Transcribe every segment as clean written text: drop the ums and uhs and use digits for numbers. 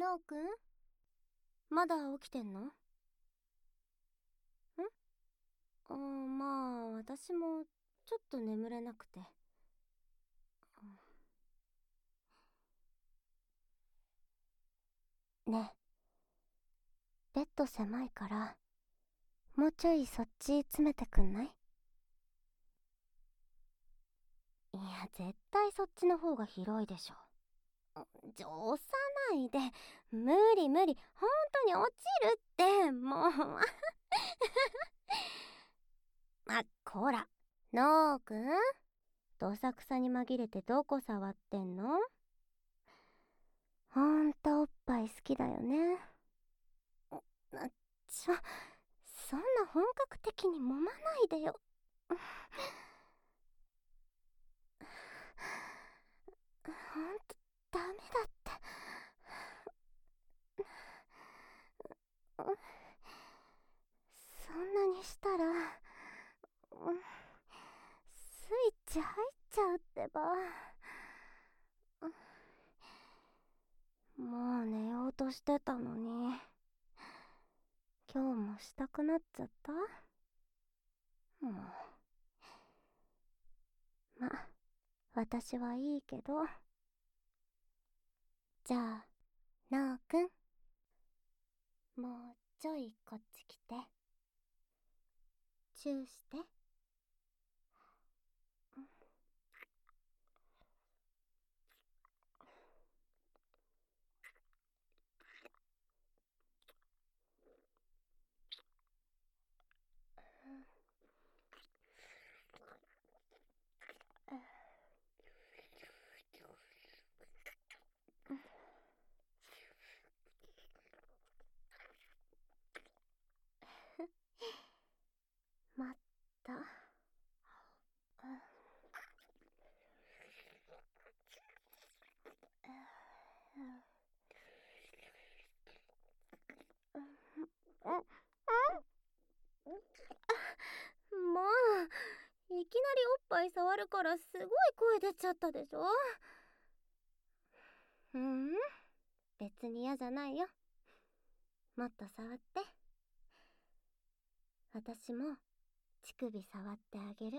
なおくん、まだ起きてんの？まあ私もちょっと眠れなくて。ねえ、ベッド狭いからもうちょいそっち詰めてくんない？いや、絶対そっちの方が広いでしょ。押さないで。無理無理、本当に落ちるってもうこら、のーくん、どさくさに紛れてどこ触ってんの？ほんとおっぱい好きだよね。そんな本格的に揉まないでよ。ほんとダメだって。そんなにしたらスイッチ入っちゃうってば。もう寝ようとしてたのに、今日もしたくなっちゃった。もうま、私はいいけど。じゃあ、なおくん、もうちょいこっち来て。チューして。まった。もういきなりおっぱい触るからすごい声出ちゃったでしょ。別に嫌じゃないよ。もっと触って。私も乳首触ってあげる。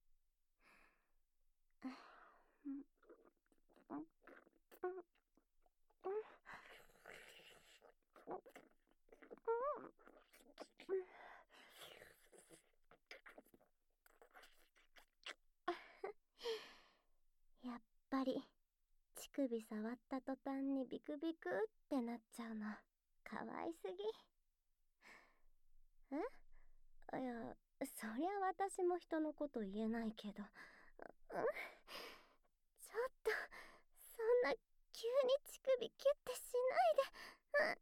やっぱり乳首触った途端にビクビクってなっちゃうのかわいすぎ。いや、そりゃ私も人のこと言えないけど、ちょっとそんな急に乳首キュッてしない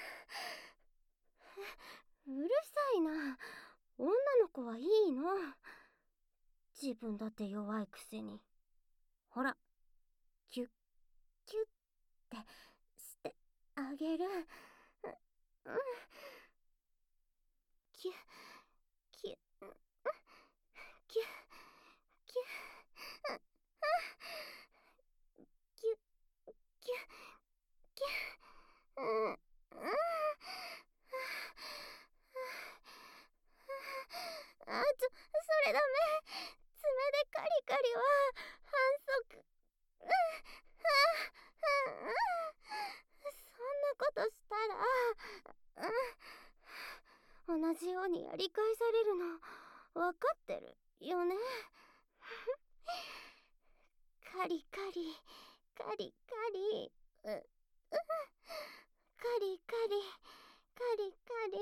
で。うるさいな。女の子はいいの。自分だって弱いくせに。ほら、キュッキュッってしてあげる。キュッキュッキュッキュッキュッキュッキュッ。それダメ。爪でカリカリは反則。そんなことしたら、同じようにやり返されるの分かってるよね。カリカリカリカリ、カリカリカリカリ。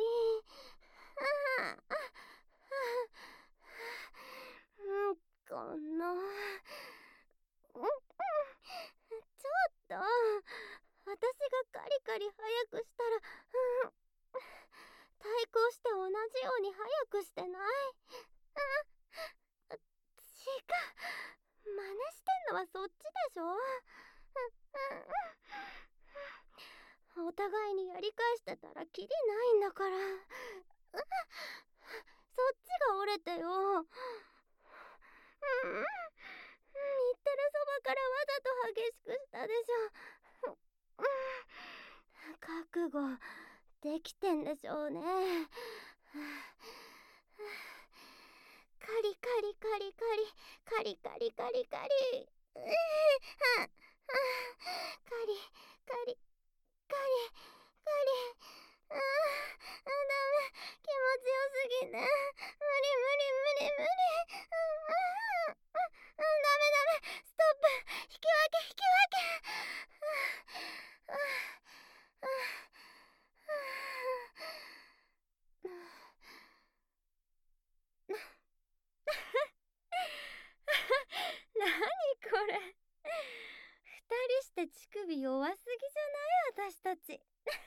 このちょっと、私がカリカリ早くしたら、対抗して同じように早くしてない？違う、真似してんのはそっちでしょ。お互いにやり返してたらキリないんだから。そっちが折れてよ。言ってるそばからわざと激しくしたでしょ。 覚悟できてんでしょうね。カリカリカリカリカリカリカリカリカリカリカリカリダメ、気持ちよすぎて無理無理無理無理。ダメダメ、ストップ、引き分け引き分け。何これ、二人して乳首弱すぎじゃない？私たち。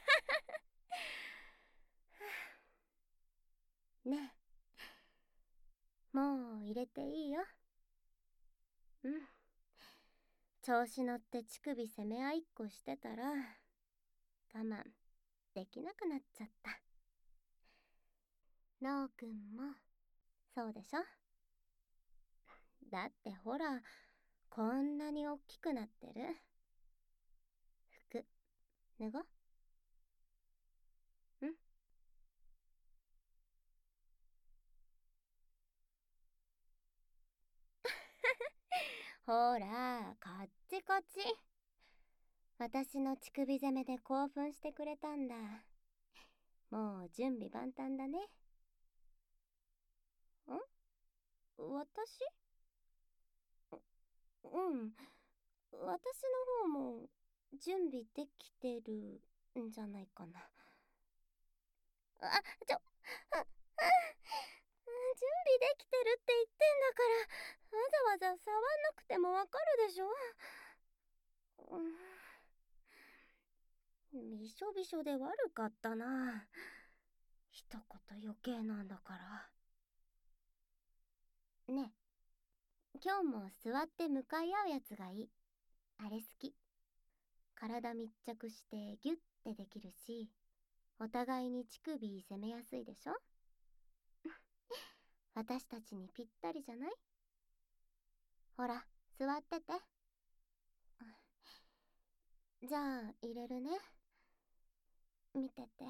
ねえ、もう入れていいよ。うん、調子乗って乳首攻め合いっこしてたら我慢できなくなっちゃった。ノーくんもそうでしょ？だってほら、こんなにおっきくなってる。服脱ごう。ん？ほら、こっちこっち。私の乳首攻めで興奮してくれたんだ。もう準備万端だね。私？うん。私の方も準備できてるんじゃないかな。準備できてるって言ってんだから、わざわざ触んなくてもわかるでしょ。びしょびしょで悪かったな。一言余計なんだから。ねえ、今日も座って向かい合うやつがいい。あれ好き。体密着してギュッてできるし、お互いに乳首攻めやすいでしょ。私たちにぴったりじゃない？ほら、座ってて。じゃあ入れるね。見てて。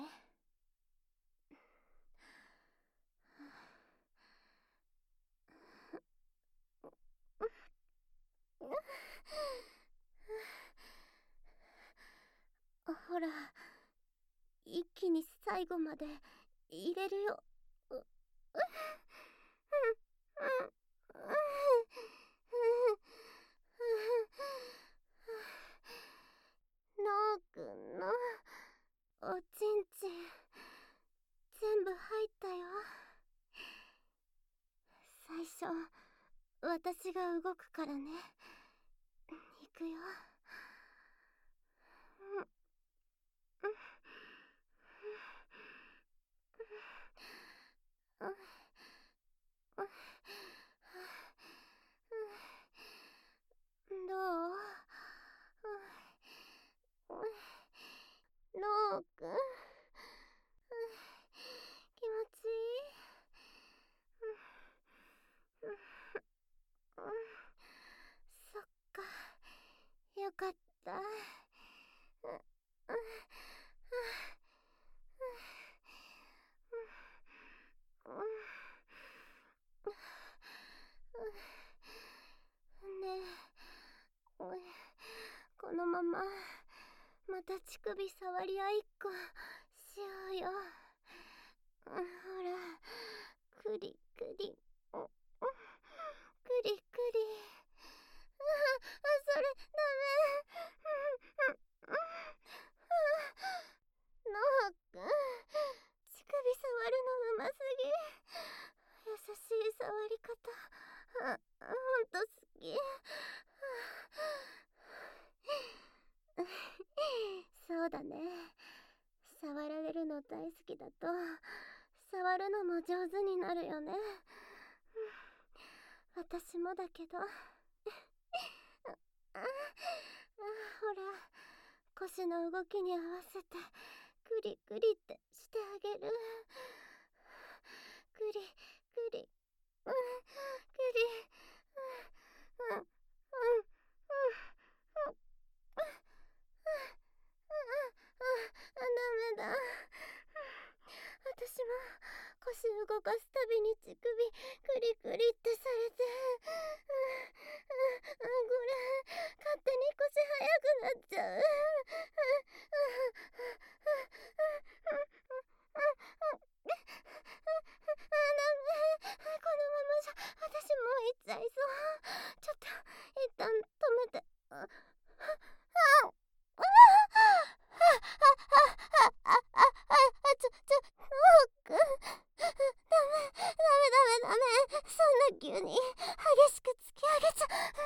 ほら、一気に最後まで入れるよ。ノーくんのおちんちん全部入ったよ。最初私が動くからね。いくよ。どう？ノーくん、気持ちいい？そっか、よかった。ねえ、このまままた乳首触り合いっこしようよ。ほら、クリクリ、クリクリ。それダメ。ノーくん、乳首触るのうますぎ。優しい触り方、ほんと好き。そうだね。触られるの大好きだと触るのも上手になるよね。私もだけど。ほら、腰の動きに合わせてクリクリってしてあげる。クリクリ、クリ、うんうんうん動かすたびに乳首クリクリってされて、これ勝手に腰速くなっちゃう。ダメ、このままじゃ私もう行っちゃいそう。ちょっと一旦止めて。そんな急に激しく突き上げちゃ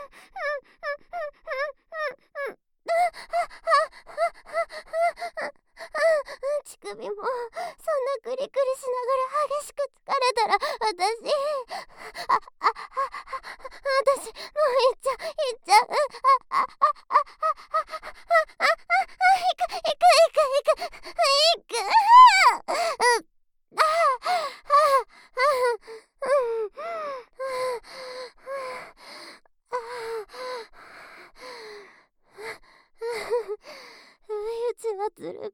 乳首もそんなクリクリしながら激しく疲れたら私もう行っちゃう行く不意打ちはずるくない？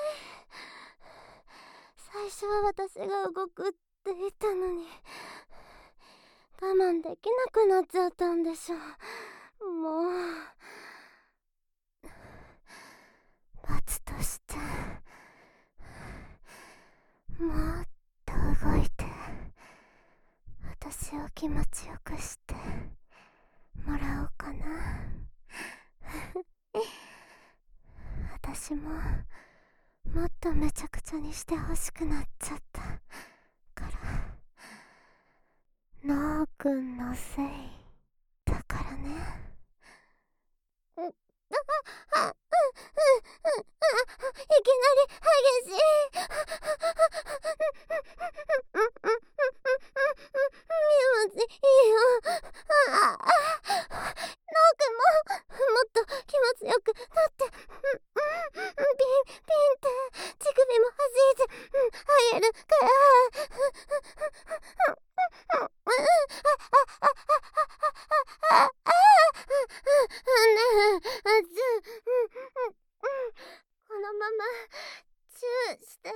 最初は私が動くって言ったのに我慢できなくなっちゃったんでしょ。もう罰としてもっと動いて私を気持ちよくしてもらおうかな。私ももっとめちゃくちゃにしてほしくなっちゃったからノーくんのせいだからね。いきなり激しい。気持ちいいよ。ノーくんももっと気持ちよくなってピンって乳首も弾いてあげるからこのままチューして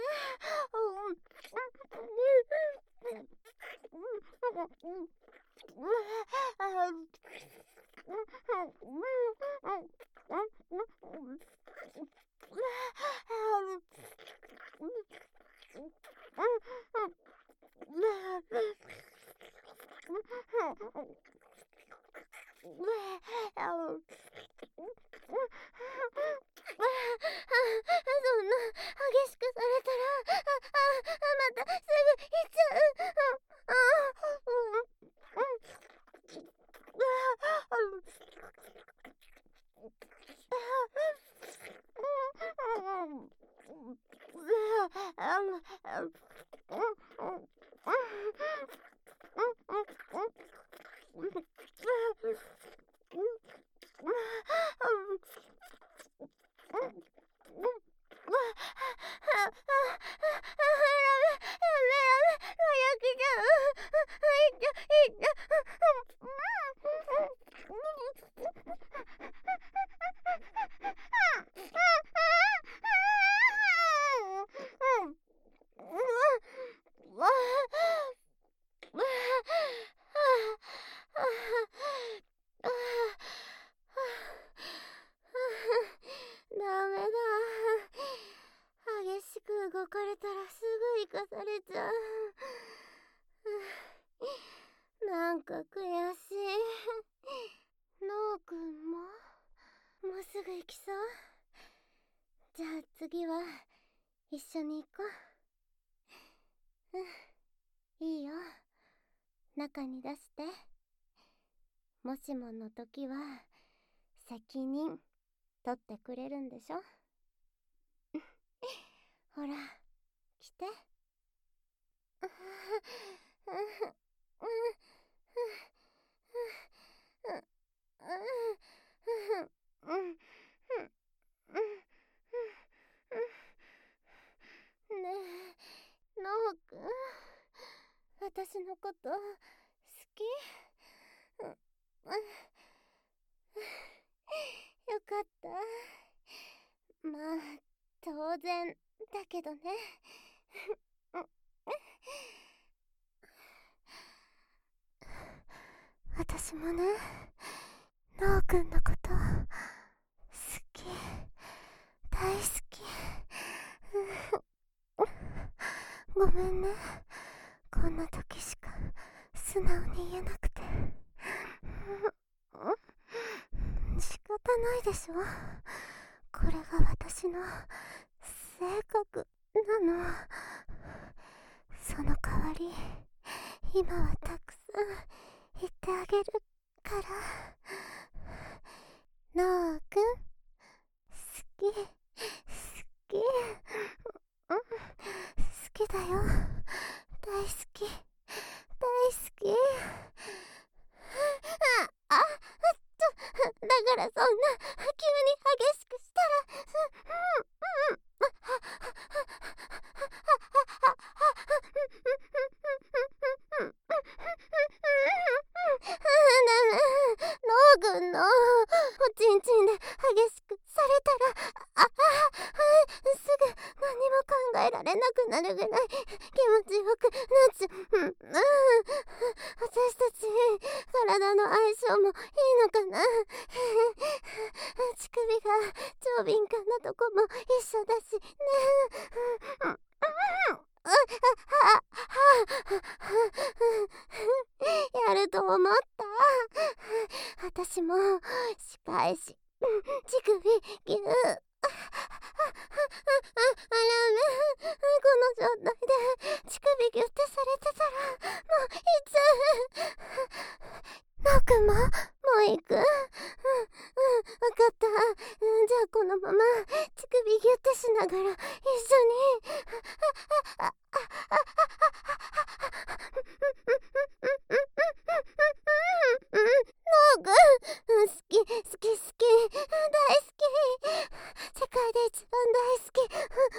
そんな激しくされたらまたすぐ行っちゃう。ダメだ。激しく動かれたらすぐ生かされちゃう。なんか悔しい。ノーくんももうすぐ行きそう？じゃあ次は一緒に行こう。いいよ。中に出して。もしもの時は責任取ってくれるんでしょ？ほら来て。ねえ、ノーくん、私のこと好き？よかった。まあ当然だけどね。 私もね、ノーくんのこと好き、大好き。ごめんね、こんな時しか素直に言えなくて。仕方ないでしょ、これが私の性格なの。その代わり今はたくさん言ってあげるから。ノーくん、好き、好き、好きだよ、大好き、大好き。だからそんな急に激しくしたら、ノー軍のおちんちんで激しくされたら、すぐ何も考えられなくなるぐらい気持ちよくなっちゃう。私たち体の相性もいいのかな。乳首が超敏感なとこも一緒だしね。やると思った。私も仕返し、乳首ギュー。あらめ、この状態で乳首ギュってされてたらもういつ。ノーくんもう行く。わかった。じゃあこのまま乳首ギュってしながら一緒に。ノーくん、好き、好き、好き、大好き。世界で一番大好き。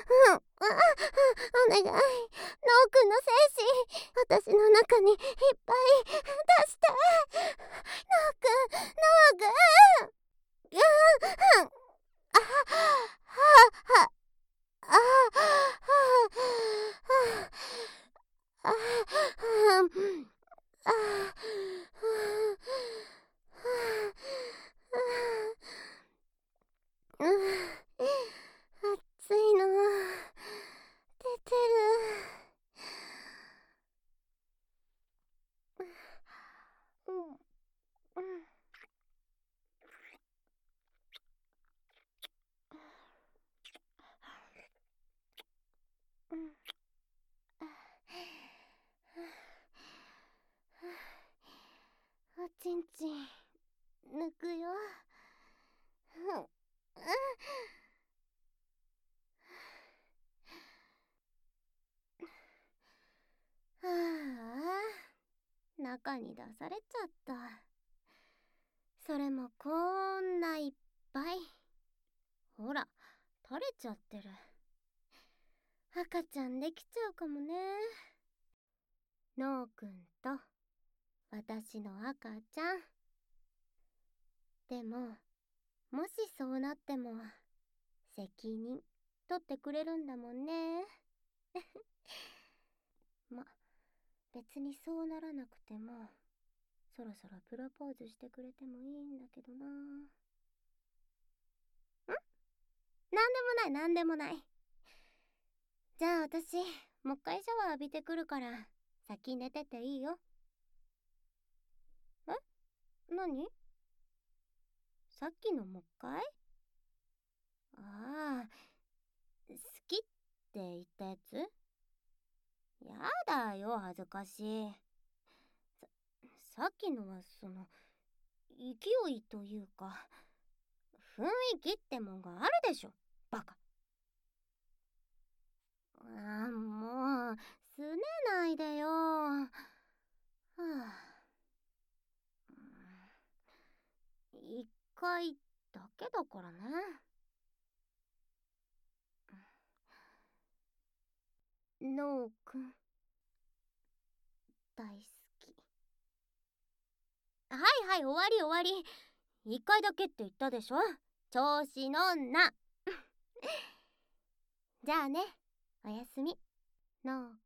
お願い、ノーくんの精子、私の中にいっぱい出して。ノーくん、ノーくん。あはああ暑いの出てる。おちんちん抜くよ。はあ、中に出されちゃった。それもこんないっぱい。ほら、垂れちゃってる。赤ちゃんできちゃうかもね。ノーくんと私の赤ちゃん。でも、もしそうなっても責任取ってくれるんだもんね。ま、別にそうならなくてもそろそろプロポーズしてくれてもいいんだけどな。なんでもない。じゃあ私もう一回シャワー浴びてくるから先寝てていいよ。え、何？さっきのもう一回？ああ、好きって言ったやつ？やだよ、恥ずかしい。さっきのは勢いというか雰囲気ってもんがあるでしょ、バカ。もうすねないでよ。はあ、一回だけだからね。ノーくん大好き。はいはい、終わり終わり。一回だけって言ったでしょ、調子乗んな。じゃあね、おやすみ、ノー